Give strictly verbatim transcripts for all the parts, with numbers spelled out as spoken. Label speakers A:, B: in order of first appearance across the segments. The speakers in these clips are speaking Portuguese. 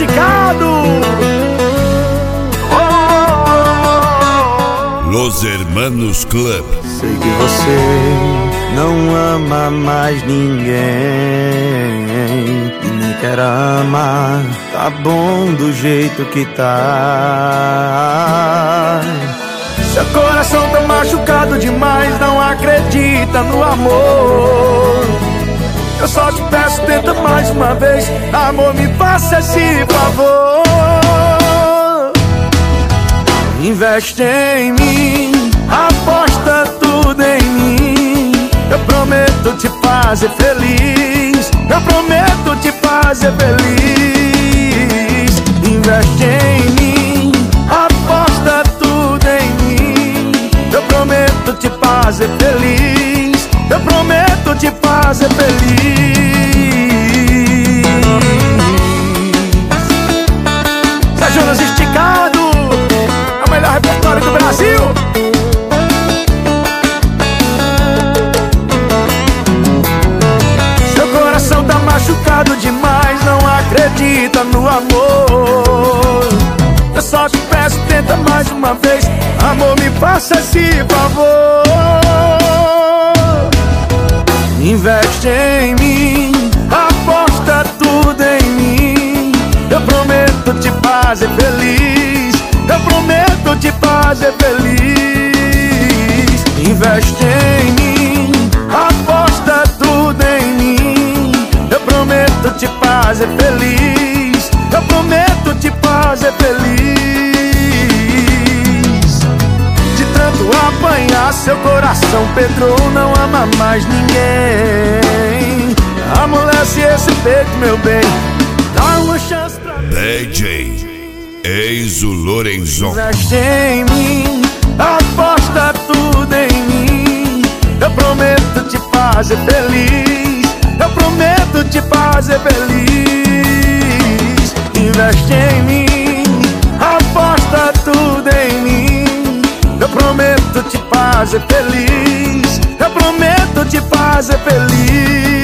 A: esticado.
B: Los Hermanos Club.
A: Sei que você não ama mais ninguém e nem quer amar. Tá bom do jeito que tá. Seu coração tá machucado demais, não acredita no amor. Eu só te peço, tenta mais uma vez. Amor, me faça esse favor. Investe em mim, aposta tudo em mim. Eu prometo te fazer feliz. Eu prometo te fazer feliz. Investe em mim, aposta tudo em mim. Eu prometo te fazer feliz. Eu prometo te fazer feliz. Zé Jonas esticado, é o melhor repertório do Brasil. Seu coração tá machucado demais, não acredita no amor. Eu só te peço, tenta mais uma vez. Amor, me faça esse favor. Investe em mim, aposta tudo em mim. Eu prometo te fazer feliz. Eu prometo te fazer feliz. Investe em mim, aposta tudo em mim. Eu prometo te fazer feliz. Eu prometo te fazer feliz. De tanto apanhar, seu coração pedrou, não ama mais ninguém. Amolece esse peito, meu bem, dá uma chance pra mim.
B: D J Eizo Lorenzon.
A: Investe em mim, aposta tudo em mim. Eu prometo te fazer feliz. Eu prometo te fazer feliz. Investe em mim, aposta tudo em mim. Eu prometo te fazer feliz. Eu prometo te fazer feliz.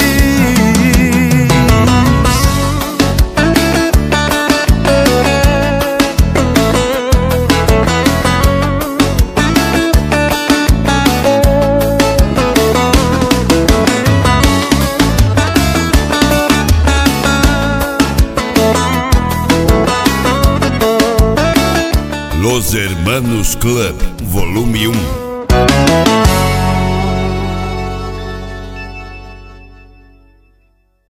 B: Los Hermanos Club, volume um.